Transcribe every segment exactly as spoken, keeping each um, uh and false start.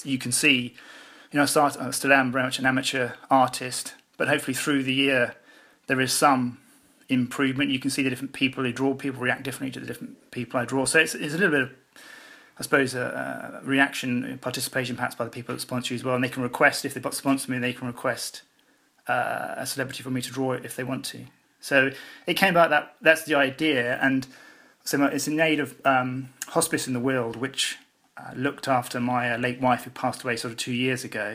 You can see, you know, I, start, I still am very much an amateur artist, but hopefully through the year there is some improvement. You can see the different people who draw, people react differently to the different people I draw. So it's, it's a little bit of, I suppose, a, a reaction, participation perhaps by the people that sponsor you as well. And they can request, if they sponsor me, they can request uh, a celebrity for me to draw it if they want to. So it came about that, that's the idea. And so it's in aid of um, Hospice in the Weald, which uh, looked after my uh, late wife who passed away sort of two years ago.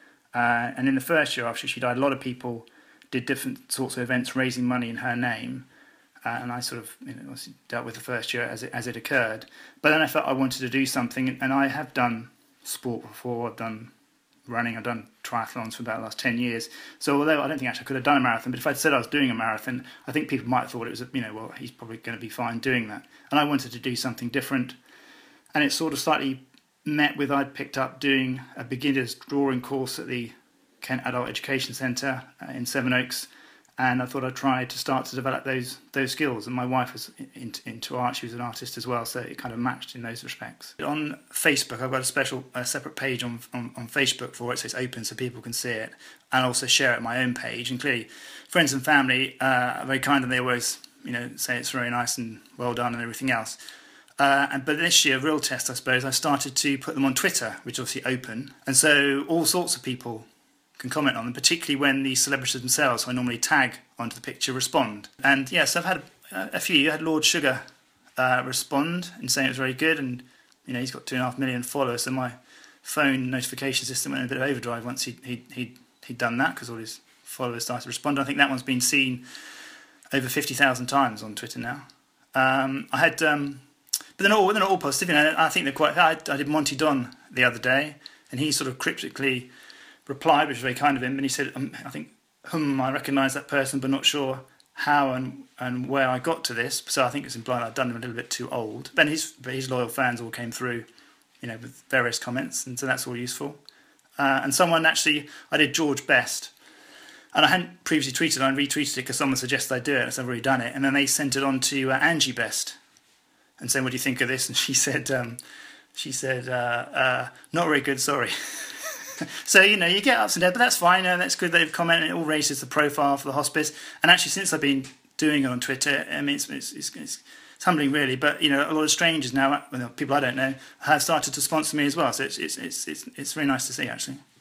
Uh, and in the first year after she died, a lot of people did different sorts of events raising money in her name. Uh, and I sort of you know, dealt with the first year as it, as it occurred. But then I felt I wanted to do something, and I have done sport before. I've done running, I've done triathlons for about the last ten years. So although I don't think actually I could have done a marathon, but if I'd said I was doing a marathon, I think people might have thought it was, you know, well, he's probably going to be fine doing that. And I wanted to do something different. And it sort of slightly met with, I'd picked up doing a beginner's drawing course at the Kent Adult Education Centre uh, in Sevenoaks, and I thought I'd try to start to develop those those skills. And my wife was in, into art; she was an artist as well, so it kind of matched in those respects. On Facebook, I've got a special, a separate page on, on on Facebook for it, so it's open so people can see it, and also share it on my own page. And clearly, friends and family uh, are very kind, and they always, you know, say it's very nice and well done and everything else. Uh, and but this year, real test, I suppose, I started to put them on Twitter, which is obviously open, and so all sorts of people can comment on them, particularly when the celebrities themselves, who I normally tag onto the picture, respond. And yes, I've had a, a few. I had Lord Sugar uh, respond and saying it was very good, and you know he's got two and a half million followers. So my phone notification system went in a bit of overdrive once he he he he'd done that, because all his followers started to respond. I think that one's been seen over fifty thousand times on Twitter now. Um, I had, um, but they're not all, they're not all positive. You know, I think they're quite. I, I did Monty Don the other day, and he sort of cryptically replied, which was very kind of him, and he said, um, I think, hmm, I recognise that person, but not sure how and, and where I got to this. So I think it's implied I've done him a little bit too old. But his, but his loyal fans all came through, you know, with various comments, and so that's all useful. Uh, and someone actually, I did George Best, and I hadn't previously tweeted, I retweeted it because someone suggested I do it, so I've already done it. And then they sent it on to uh, Angie Best, and saying, what do you think of this? And she said, um, she said, uh, uh, not very good, sorry. So, you know, you get ups and downs, but that's fine, and that's good they've commented. It all raises the profile for the hospice. And actually, since I've been doing it on Twitter, I mean, it's, it's, it's, it's humbling, really. But, you know, a lot of strangers now, well, people I don't know, have started to sponsor me as well. So it's, it's, it's, it's, it's very nice to see, actually.